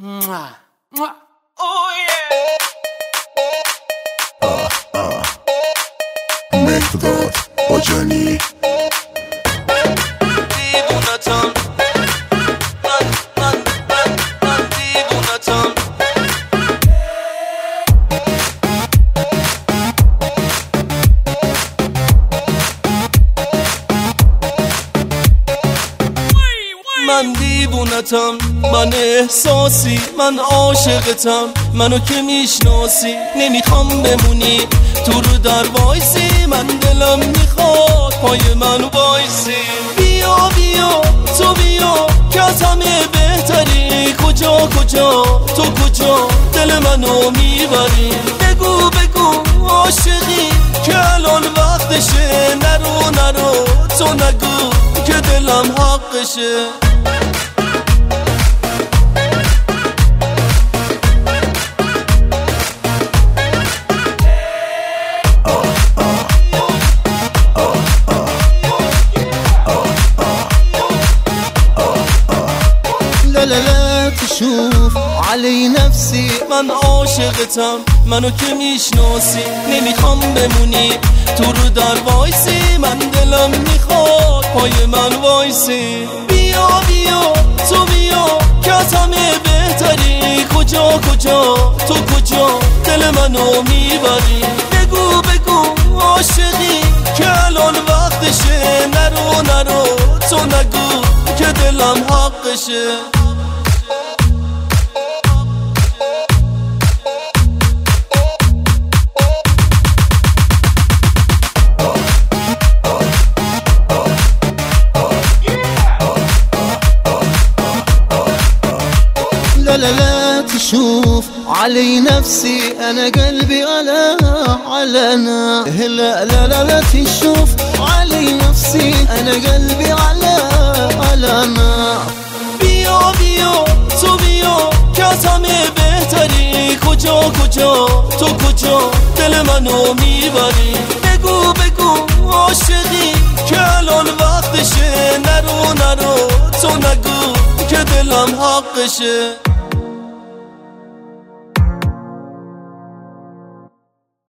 مهرداد آجانی دیوونتم من دیوونتم من دیوونتم من احساسی من عاشقتم منو که میشناسی نمیخوام بمونی تو رو در وایسی من دلم میخواد پای من وایسی بیا بیا تو بیا که از همه بهتری کجا تو کجا دل منو میبری بگو عاشقی که الان وقتشه نرو تو نگو که دلم حقشه لا تشوف علی نفسی من عاشقتم منو که میشناسی نمیخوام بمونی تو رو در وایسی من دلم میخواد پای من وایسی بیا تو بیا که از همه بهتری کجا تو کجا دل منو میبری بگو عاشقی که الان وقتشه نرو تو نگو که دلم حقشه لا تشوف علي نفسي أنا قلبي على نار لا تشوف علي نفسي أنا قلبي على نار بیا تو بیا که از همه بهتری کجا تو کجا دل منو میبری بگو عاشقی که الان وقتشه نرو تو نگو که دلم حقشه